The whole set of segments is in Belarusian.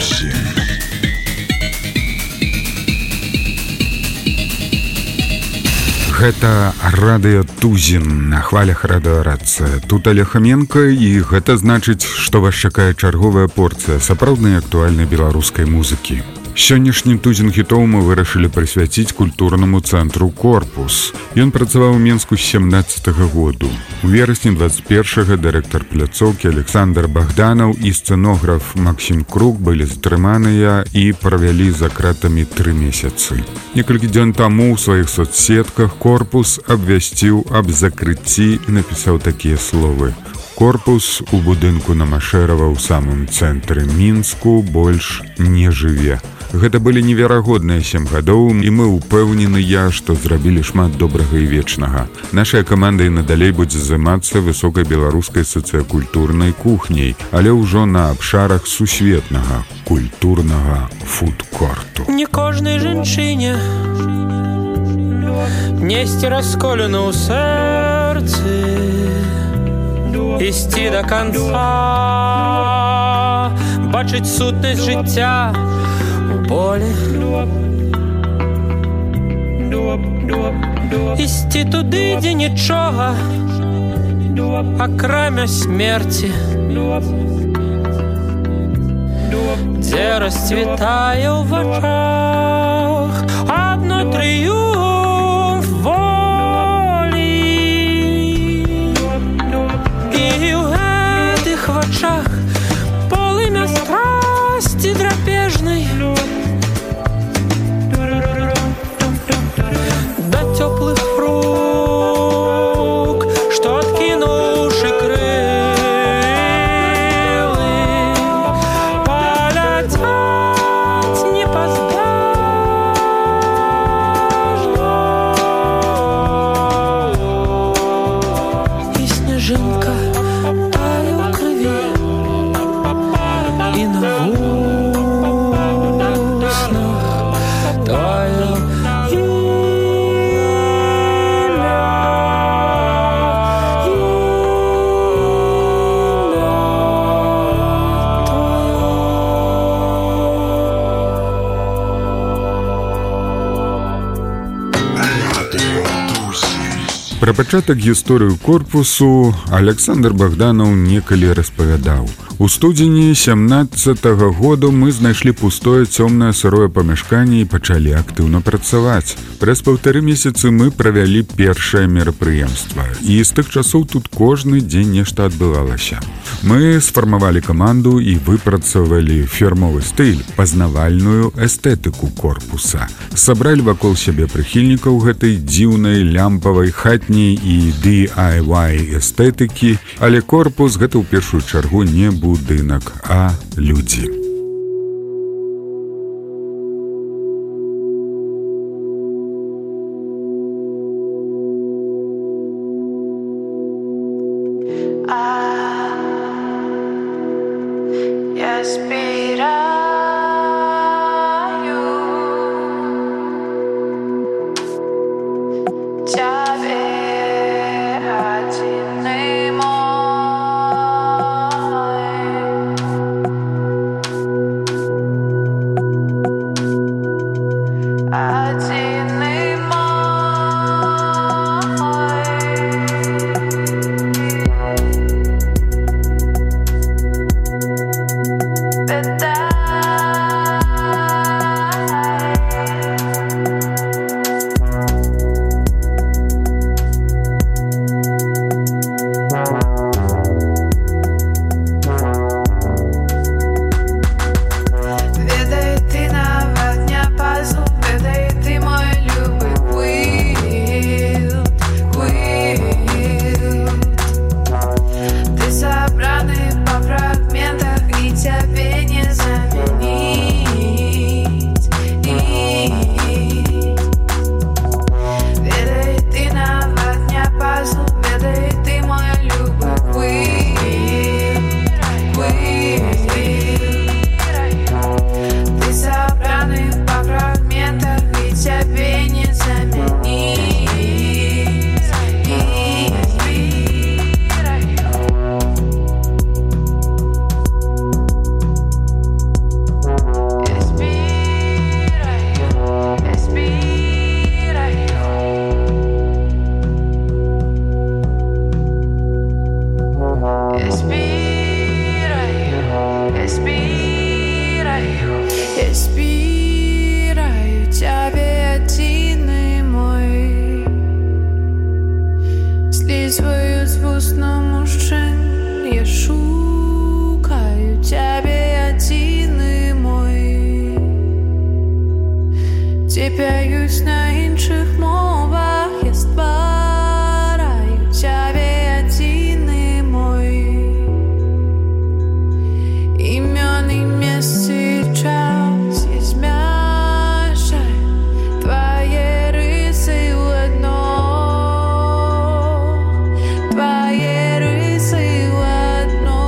Тузін. Гэта радыё Тузін на хвалях радыёрацыя. Тут Олег Хоменко, і гэта значыць, што вас чакае чарговая порцыя сапраўднай актуальнай беларускай музыкі. Сённяшні тузін хітоў мы вырашылі прысвяціць культурнаму цэнтру «Корпус». Ён працаваў у Менску з 17-го году. У верасні 21-го дырэктар пляцоўкі Александр Богданаў і сцэнограф Максім Крук былі затрыманыя і правялі за кратамі 3 месяцы. Некалькі дзён таму ў сваіх соцсетках «Корпус» абвясціў аб закрыцці і напісаў такія словы: «Корпус у будынку на Машэрава ў самым цэнтры Мінску больш не жыве». Гэта былі неверагодныя 7 гадоў, і мы ўпэўненыя, што зрабілі шмат добрага і вечнага. Нашая каманда і надалей будзе займацца высокай беларускай сацыякультурнай кухняй, але ўжо на абшарах сусветнага культурнага фудкорту. Не кожнай жанчыне несці расколену ў сэрцы, ісці да канца, бачыць сутнасць жыцця у полі, ісці туды, дзе нічога, акрамя смерці, дзе расцвітае ў вачах адно трыумф волі. І ў гэтых вачах полымя страсці драпежнай, да цёплых рук, што адкінуўшы крылы, паляцяць непазбежна. І сняжынка тае ў крыві, і на вуснах тае Пра пачатак гісторыю «Корпусу» Александр Богданаў некалі распавядаў. У студзені 17-го году мы знайшлі пустое цёмнае сырое памяшканне і пачалі актыўна працаваць. Праз 1,5 месяцы мы правялі першае мерапрыемства, і з тых часоў тут кожны дзень нешта адбывалася. Мы сфармавалі каманду і выпрацавалі фірмовы стыль, пазнавальную эстэтыку «Корпуса». Сабралі вакол сябе прыхільнікаў гэтай дзіўнай лямпавай хатняй і DIY эстэтыкі, але «Корпус» гэта ў першую чаргу не будынак, а людзі. that п'яюсь на інших мовах, я ствараю цябе адзіны мой. Імёны, месцы, час я змяшаю твае рысы ў адно, твае рысы ў адно.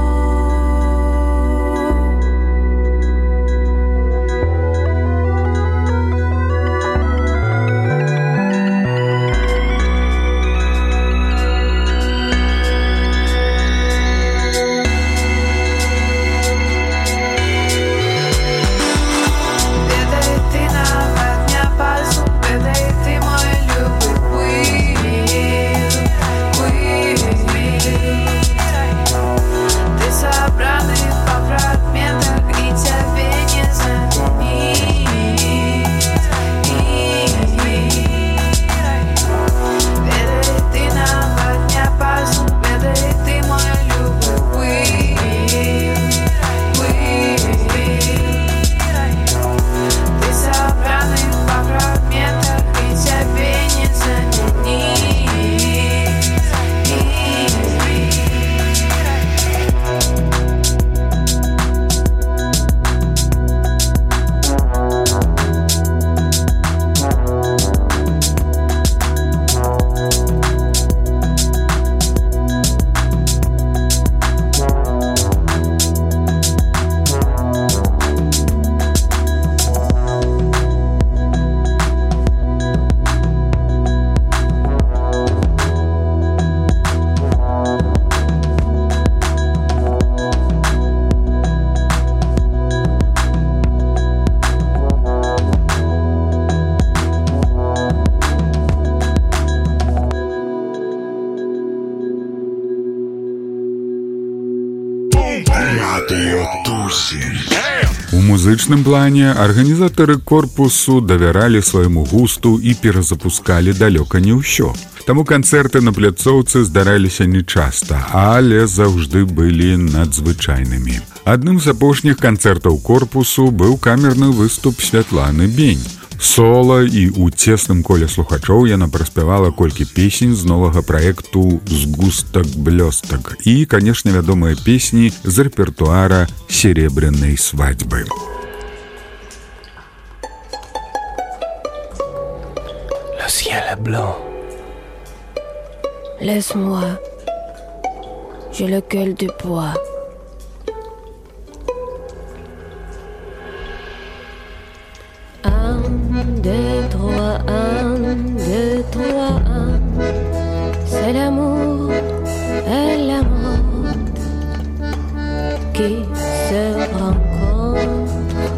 У музычным плане арганізатары корпусу давяралі свайму густу і перазапускалі далёка не ўсё. Таму канцэрты на пляцоўцы здараліся нечаста, але заўжды былі надзвычайнымі. Адным з апошніх канцэртаў корпусу быў камерны выступ Святланы Бень. Сола і ў цесным коле слухачоў яна праспявала колькі песень з новага праекту «Сгустак-блёстак» і, канешне, вядомыя песні з рэпертуара «Серебряной свадьбы». Le ciel est blanc. Laisse-moi, j'ai le cœur de bois. Un, deux, trois, un. C'est l'amour et la mort qui se rencontrent.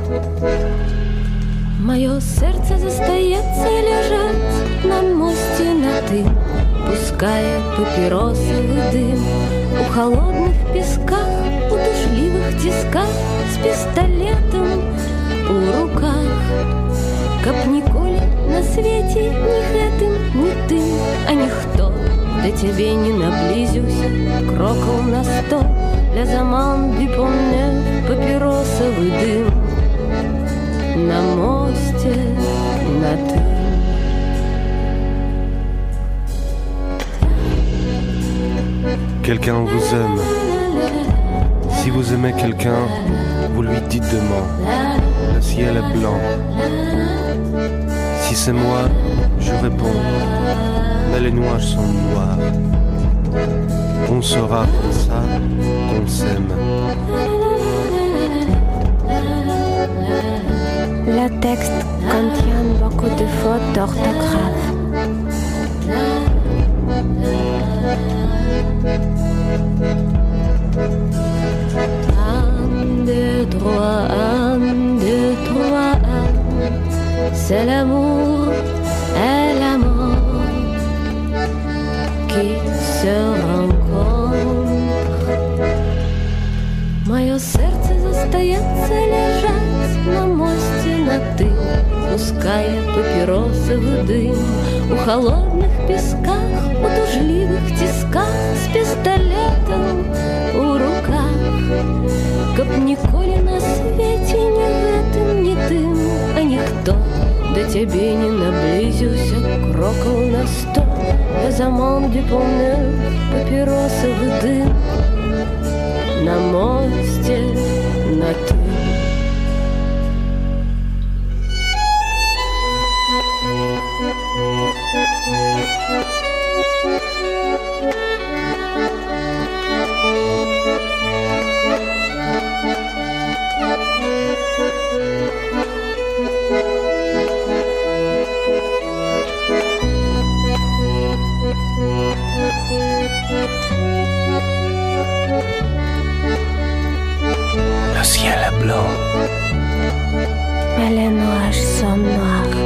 Мое сердце застаётся лежать на мосте на дым, пуская папиросовый дым. У холодных песках, у душливых тисках, с пистолетом у руках. Каб ніколі на свеце ні гэтым, ні тым, а ніхто да цябе не наблізіўся крокаў на 100. Les amants du Pont-Neuf, папиросовый дым на мосте на ты. Quelqu'un vous aime. Si vous aimez quelqu'un, vous lui dites demain. Le ciel est blanc. Si c'est moi, je réponds. Mais les nuages sont noirs. On saura comme ça qu'on s'aime. Le texte contient beaucoup de fautes d'orthographe. Un, deux, trois, un. C'est l'amour et la mort qui se rencontrent. Мое сердце застаётся лежать на мосте на ты, пуская папиросовый дым. У холодных песках, у тужливых тисках, с пистолетом у руках. Каб ніколі на свете ни гэтым, ни тым, а ніхто да тебе не наблизился кроков на 100. Les amants du Pont-Neuf, папиросовый дым на мосте на «ты». Le ciel est blanc. Mais les nuages sont noirs.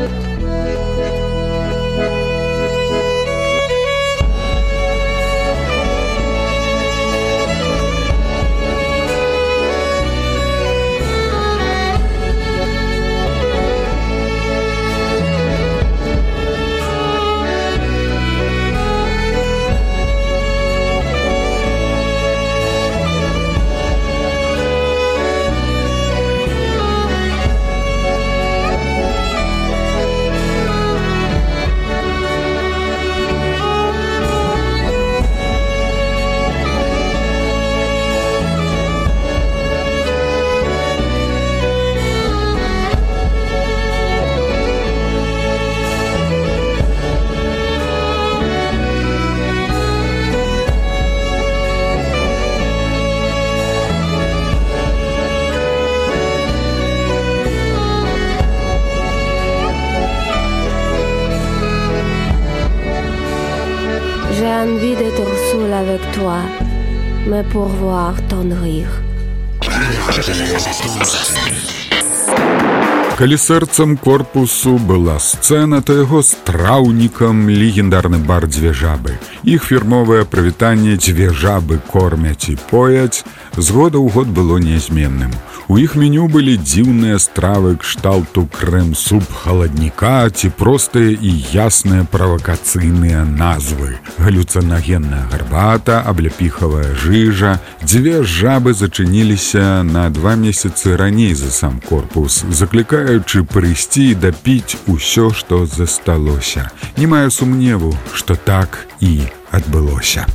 J'ai envie d'être seul avec toi, mais pour voir ton rire. Калі сэрцам корпусу была сцэна, то яго страўнікам легендарны бар «Дзве жабы». Іх фірмовае прывітанне «Дзве жабы кормяць і пояць» з года ў год было нязменным. У іх меню былі дзіўныя стравы кшталту крэм-суп халадніка ці простыя і ясныя правакацыйныя назвы. Галюцынагенная гарбата, абляпіхавая жыжа. Дзве жабы зачыніліся на 2 месяцы раней за сам корпус, заклікаючы прыйсці і дапіць усё, што засталося. Не маю сумневу, што так і адбылося.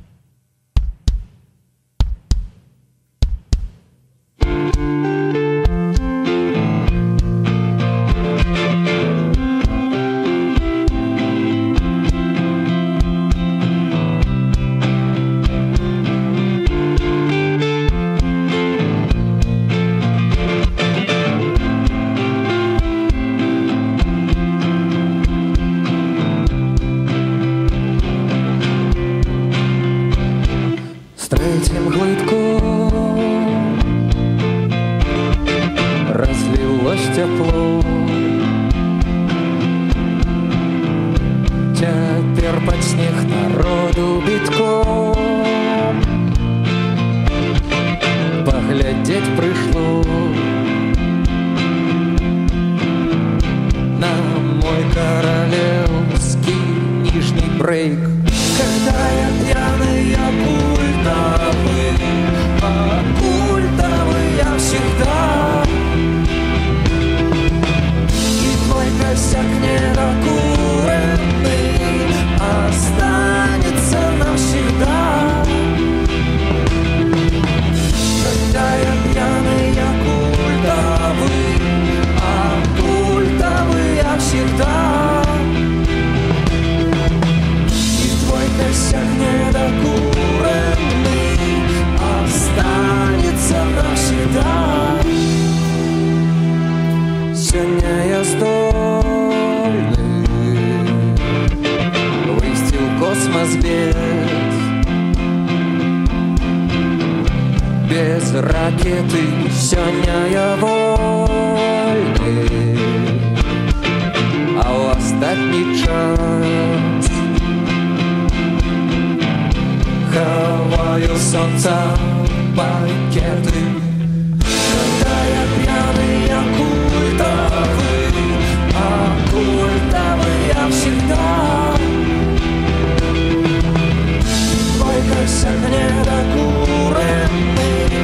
Третьим глытком разлилось тепло. Теперь под снег народу битком поглядеть пришло на мой королевский нижний брейк. Когда я пьяный, я культовый, а культовый я всегда. И твой косяк недокуренный останется навсегда. Когда я пьяный, я культовый, а культовый я всегда. Косяк недокуренный останется навсегда. Сегодня я стольный выйти в космос без ракеты. Сегодня я вольный, а в остатний час хаваю солнца пакеты. Когда я пьяный, я культовый, а культовый я всегда. Твой косяк недокуренный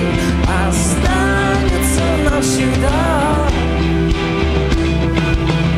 останется навсегда.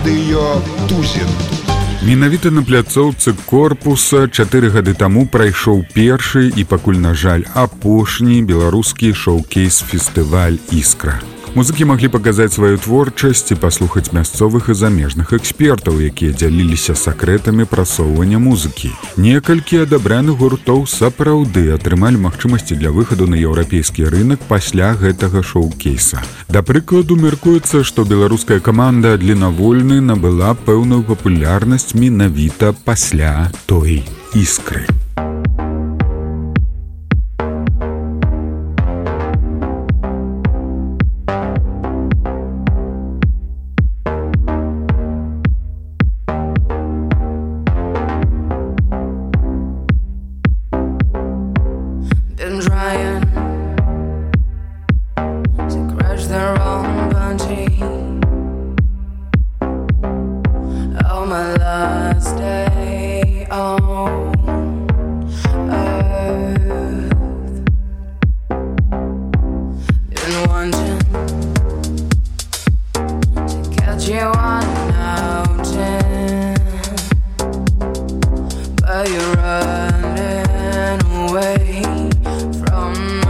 Радыё Тузін. Менавіта на пляцоўцы корпуса 4 гады таму прайшоў першы і пакуль, на жаль, апошні беларускі шоу-кейс-фестываль «Іскра». Музыкі маглі паказаць сваю творчасць і паслухаць мясцовых і замежных экспертаў, якія дзяліліся сакрэтамі прасоўвання музыкі. Некалькі адабраных гуртоў сапраўды атрымалі магчымасці для выхаду на еўрапейскі рынак пасля гэтага шоу-кейса. Да прыкладу, мяркуецца, што беларуская каманда «Длінавольны» набыла пэўную папулярнасць менавіта пасля той «Іскры». You're running away from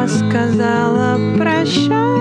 сказала прощай.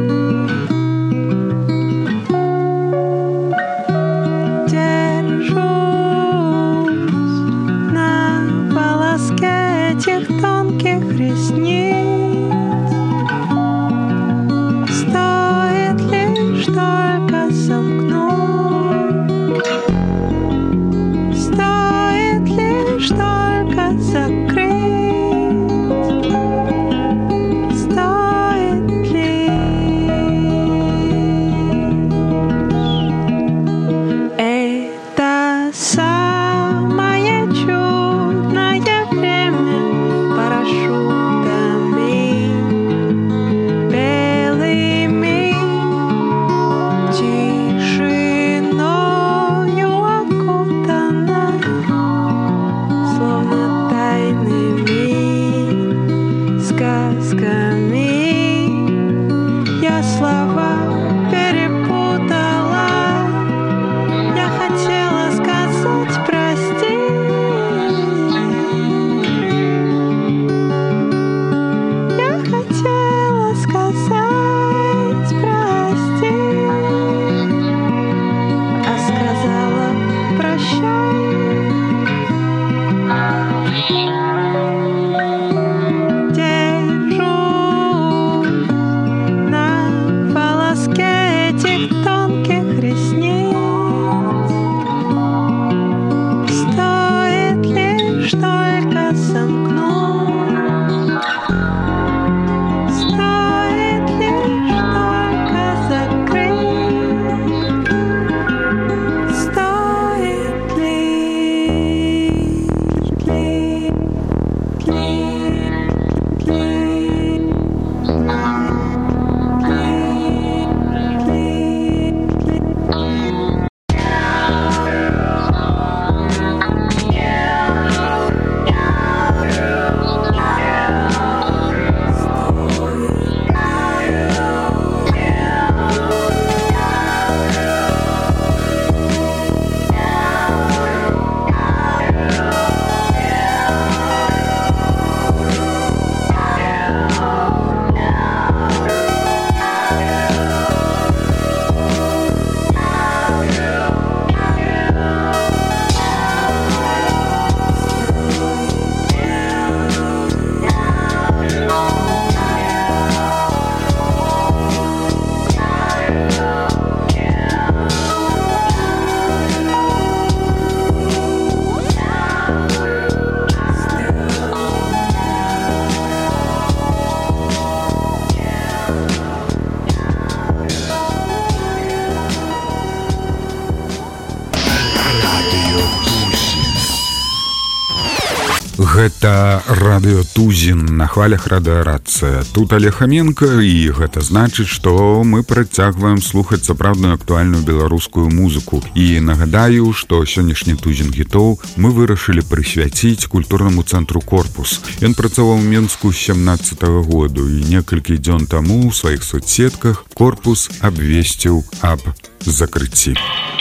Гэта радыё Тузін на хвалях радыарацыя. Тут Олег Хоменко, і гэта значыць, што мы працягваем слухаць сапраўдную актуальную беларускую музыку. І нагадаю, што сённяшні Тузін гітоў мы вырашылі прысвяціць культурнаму цэнтру «Корпус». Ён працаваў у Мінску з 17-го году, і некалькі дзён таму ў сваіх соцсетках «Корпус» абвесціў аб закрыцці.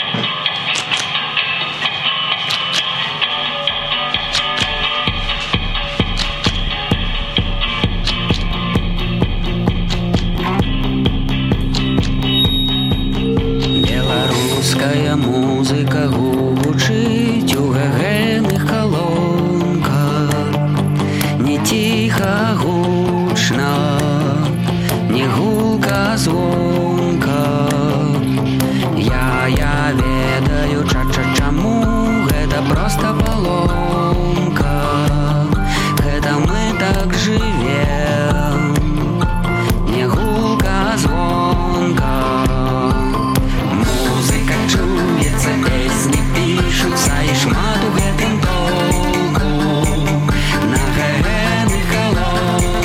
Музыка гучыць у гагэнных калонках, не ціха гучна, не гулка звонка. Я ведаю, чаму гэта проста паломка. Гэта мы так жывем, не гулка звонка. Песни пишутся и шмат у гэтым толку на гагэнных калонках.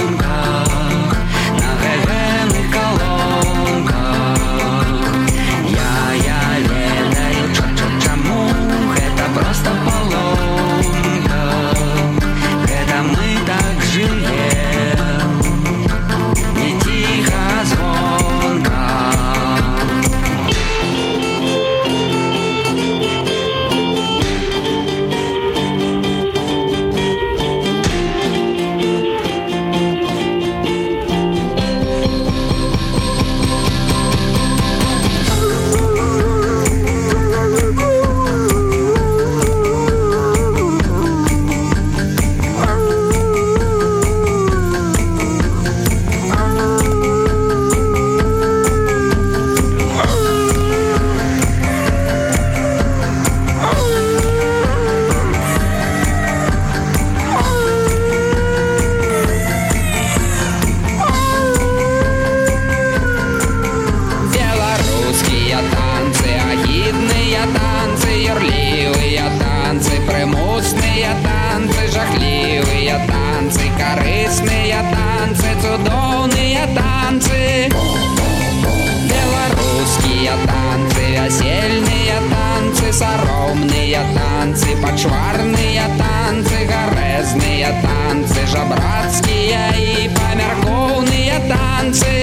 пачварныя танцы, гарэзныя танцы, жабрацкія і памяркоўныя танцы.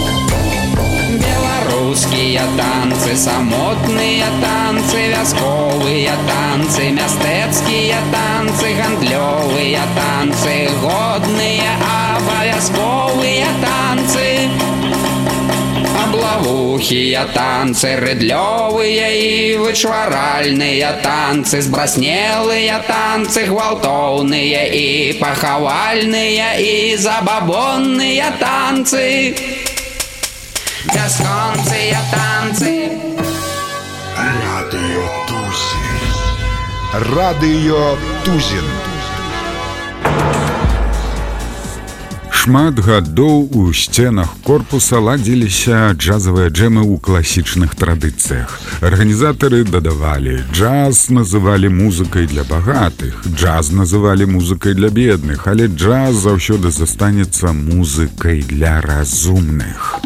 Беларускія танцы, самотныя танцы, вясковыя танцы, мястэцкія танцы, гандлёвыя танцы, годныя абавязковыя танцы. Аблавухія танцы, рыдлёвыя і вычваральныя танцы, збраснелыя танцы, гвалтоўныя і пахавальныя і забабонныя танцы. Бясконцыя танцы. Радыё Тузін. Радыё Тузін. Шмат гадоў у сценах корпуса ладзіліся джазавыя джэмы ў класічных традыцыях. Арганізатары дадавалі, джаз называлі музыкай для багатых, джаз называлі музыкай для бедных, але джаз заўсёды застанецца музыкай для разумных.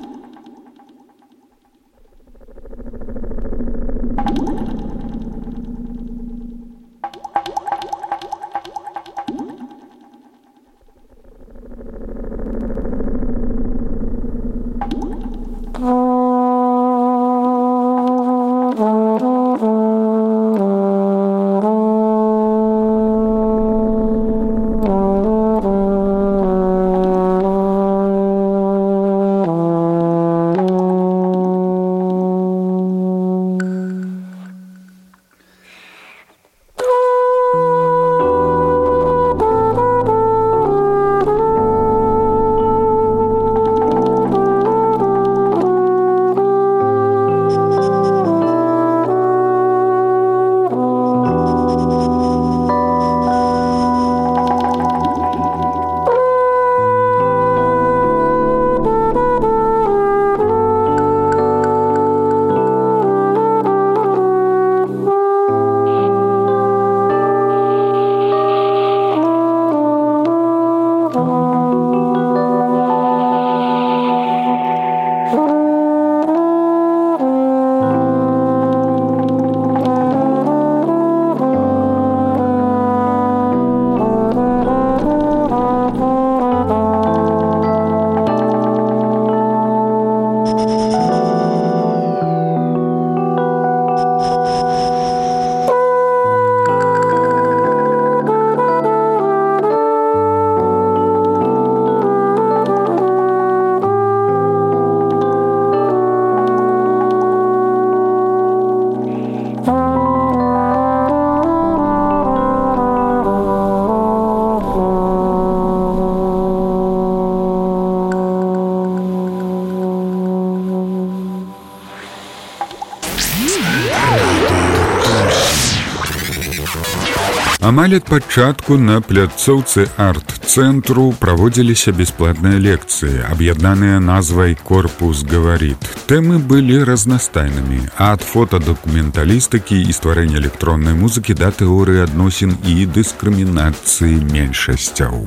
Амаль ад пачатку на пляцоўцы арт-цэнтру праводзіліся бясплатныя лекцыі, аб'яднаныя назвай «Корпус гаварит». Тэмы былі разнастайнымі, ад фотадакументалістыкі і стварэння электроннай музыкі да тэорыі адносін і дыскрымінацыі меншасцяў.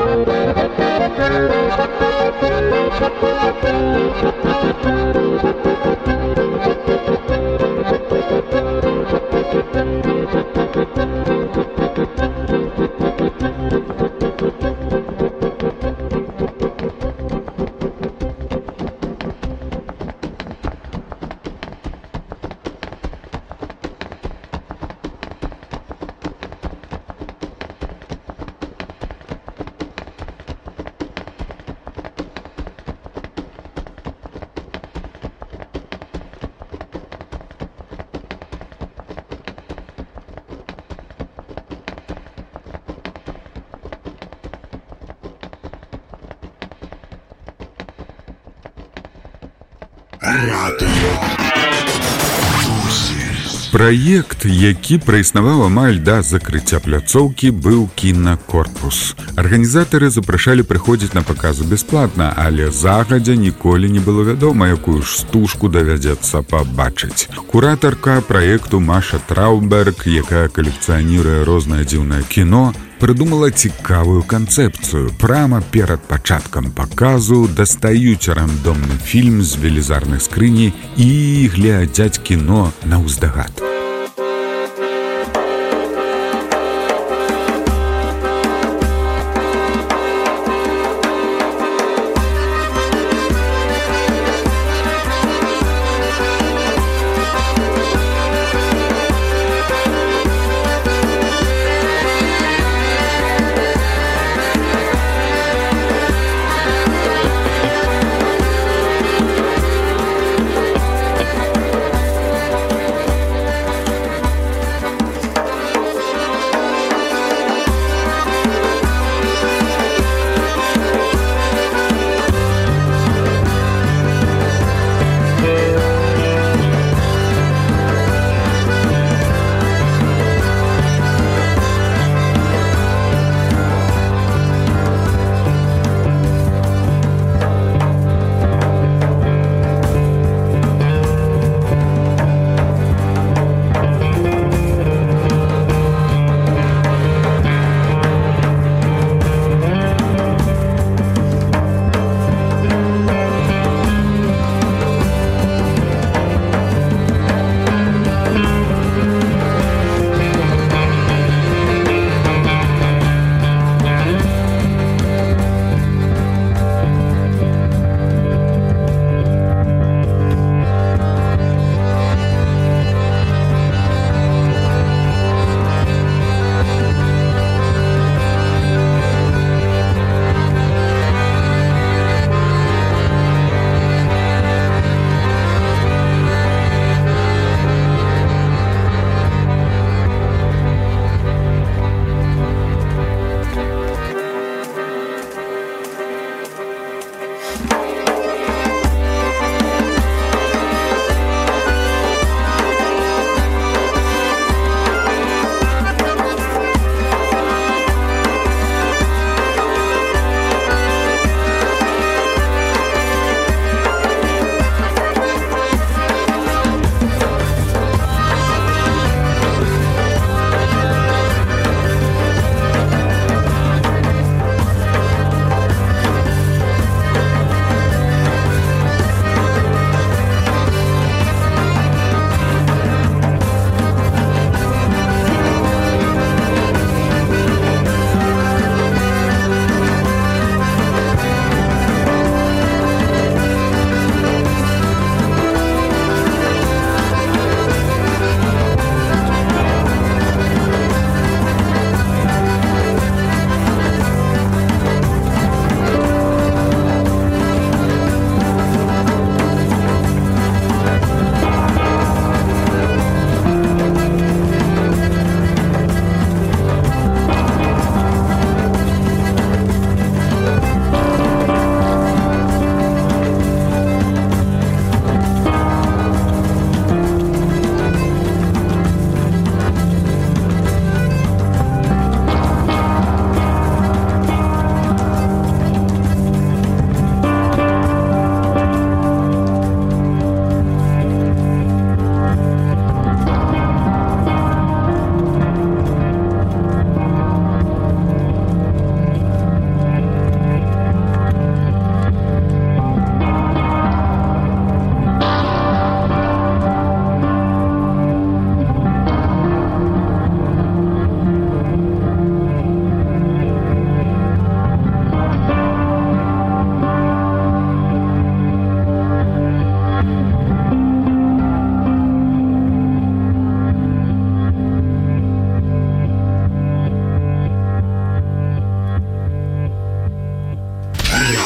Праект, які праіснаваў амаль да закрыцця пляцоўкі, быў кінакорпус. Арганізатары запрашалі прыходзіць на паказы бясплатна, але загадзя ніколі не было вядома, якую ж стужку давядзецца пабачыць. Куратарка праекту Маша Трауберг, якая калекцыяніруе рознае дзіўнае кіно, прыдумала цікавую канцэпцыю. Прама перад пачаткам паказу дастаюць рандомны фільм з велізарнай скрыні і глядзяць кіно наўздагад.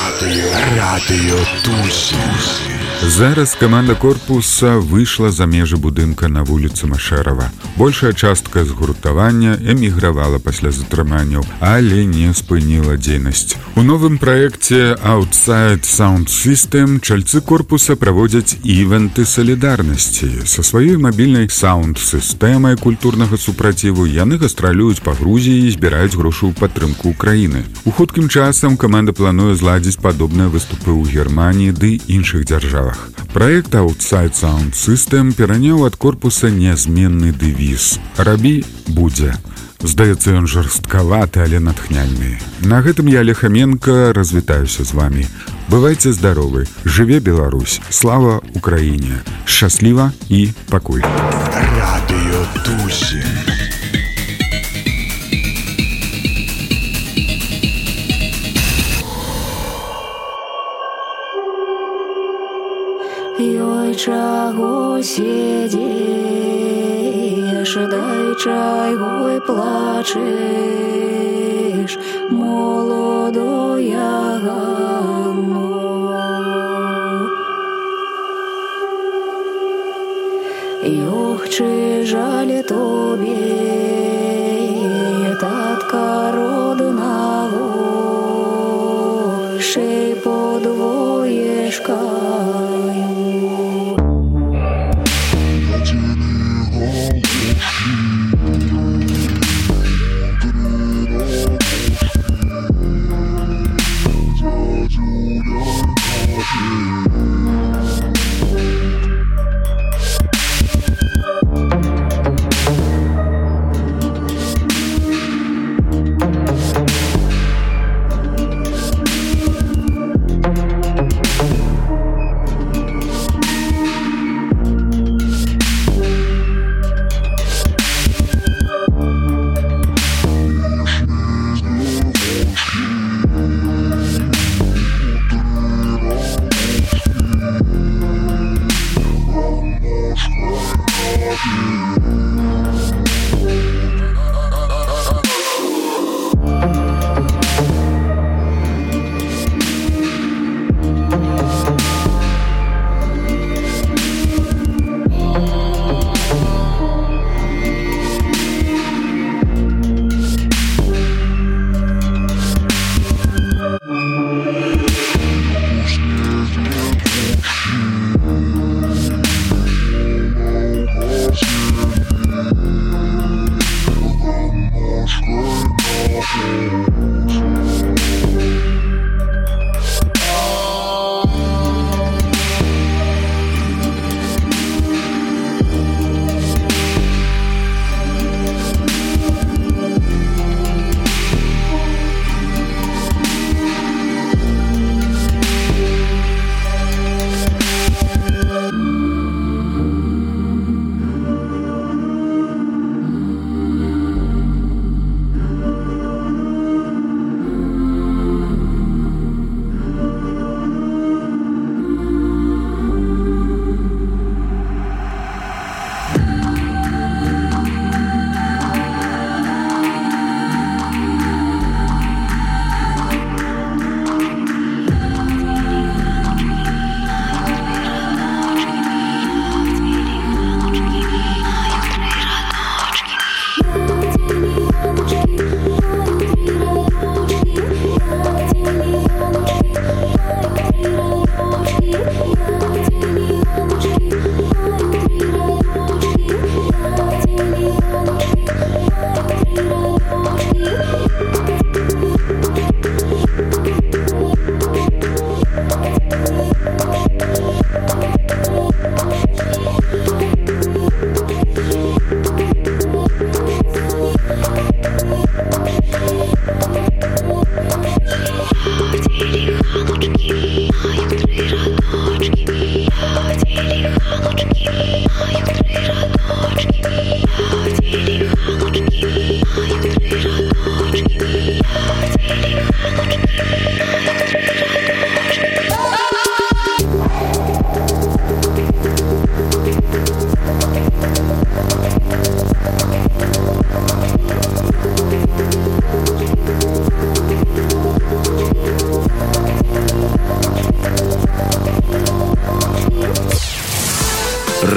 Радыё Тузін. Зараз каманда корпуса выйшла за межы будынка на вуліцы Машэрава. Большая частка згуртавання эмігравала пасля затрыманняў, але не спыніла дзейнасць. У новым праекце Outside Sound System чальцы корпуса праводзяць івенты салідарнасці. Са сваёй мабільнай саунд-сістэмай культурнага супраціву яны гастралююць па Грузіі і збіраюць грошы ў падтрымку Украіны. У хуткім часам каманда плануе зладзіць падобныя выступы ў Германіі ды іншых дзяржавах. Праект Outside Sound System пераняў ад корпуса нязменны дэвіз «Рабі будзе». Здаецца, ён жорсткаваты, але натхняльны. На гэтым я, Лехаменко, развітаюся з вамі. Бывайце здаровы, жыве Беларусь, слава Украіне, шчасліва і пакуль. Радыё Тузін. Ёй, чаго сидишь, дай чайго и плачешь, молодая Ганно. Ёх, чи жаль тобі, татка родного, шей подвоєшка.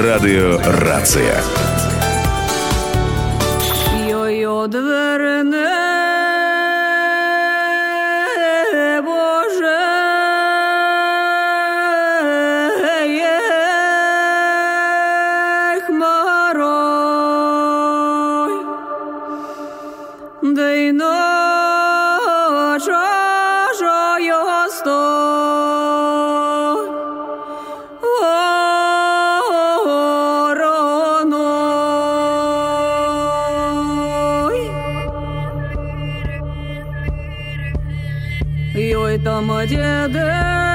Радіорація. Йо-йо, дверне, Боже, хмарой, да й ноча його стой, вороной. Ой, там деде